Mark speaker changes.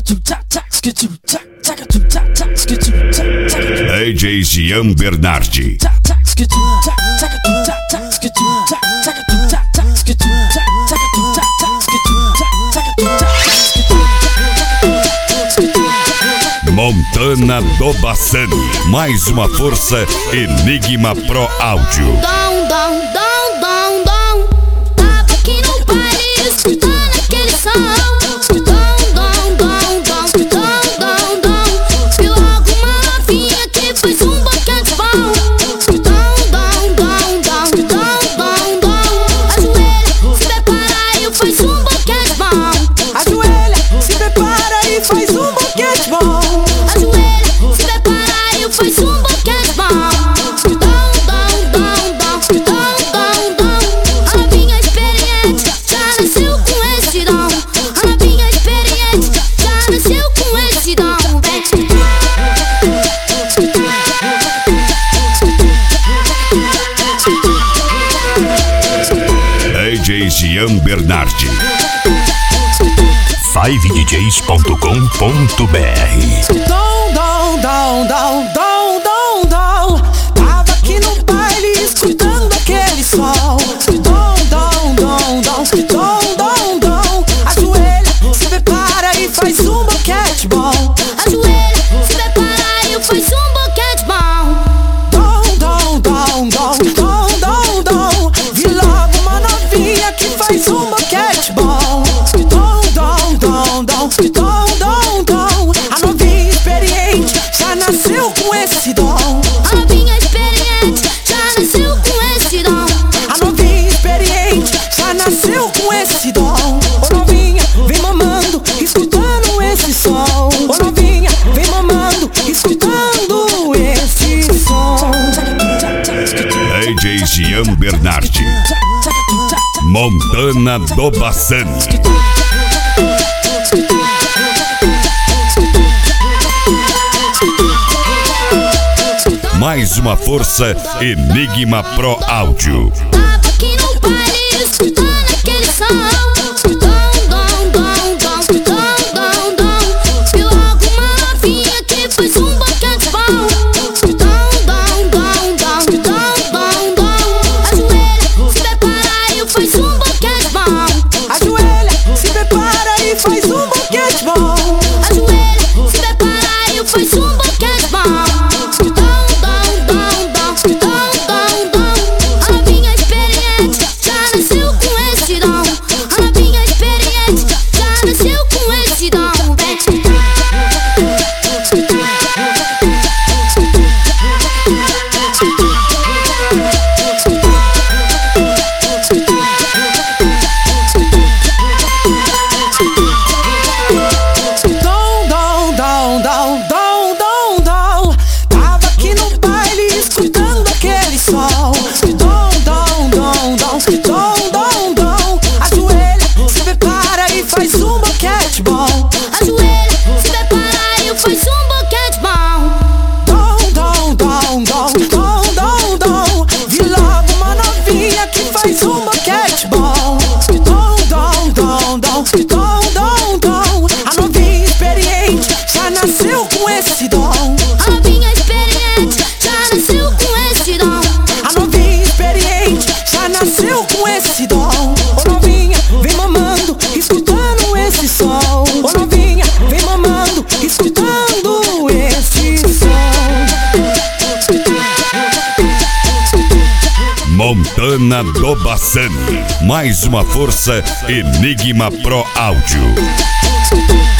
Speaker 1: DJ Jean Bernardi. Montana do Bassani, mais uma força Enigma Pro Áudio.
Speaker 2: Tava aqui no baile escutando aquele som. Vi logo uma novinha que fez um boquete bom. Ajoelha, se prepara e faz um boquete bom. Ajoelha, se prepara e faz um boquete bom. A novinha experiente já nasceu com esse dom. A novinha experiente já nasceu com esse dom.
Speaker 1: DJ Jean Bernardi.
Speaker 3: 5djs.com.br.
Speaker 4: Tava aqui no baile escutando aquele som. Ajoelha, se prepara e faz um boquete bom.
Speaker 2: Ajoelha, se prepara e faz um boquete bom.
Speaker 4: Vi logo uma novinha que faz um boquete bom. A novinha experiente já nasceu com esse dom.
Speaker 2: A novinha experiente já nasceu com esse dom.
Speaker 4: A novinha experiente já nasceu com esse dom. Ô novinha, vem mamando, escutando esse som. Ô novinha, vem mamando, escutando esse som.
Speaker 1: DJ Jean Bernardi. Montana do Bassani. Mais uma força Enigma Pro Áudio.
Speaker 2: Tava aqui no baile escutando aquele som. Vi logo uma novinha que fez um boquete bom. Ajoelha, se prepara e faz um boquete bom.
Speaker 4: Ajoelha, se prepara e faz um boquete bom.
Speaker 2: Ajoelha, se prepara e faz um boquete bom. A novinha experiente já nasceu com esse dom. A novinha experiente já nasceu com esse dom.
Speaker 4: Tava aqui no baile escutando aquele som. Ajoelha, se prepara e faz um boquete bom.
Speaker 2: Ajoelha, se prepara e faz um boquete bom.
Speaker 4: Vi logo uma novinha que faz um boquete bom. A novinha experiente já nasceu com esse dom.
Speaker 2: A novinha experiente já nasceu com esse dom.
Speaker 4: A novinha experiente já nasceu com esse dom. Ô novinha, vem mamando, escutando esse som. Ô novinha, vem mamando, escutando esse som.
Speaker 1: Montana do Bassani, mais uma força Enigma Pro Áudio.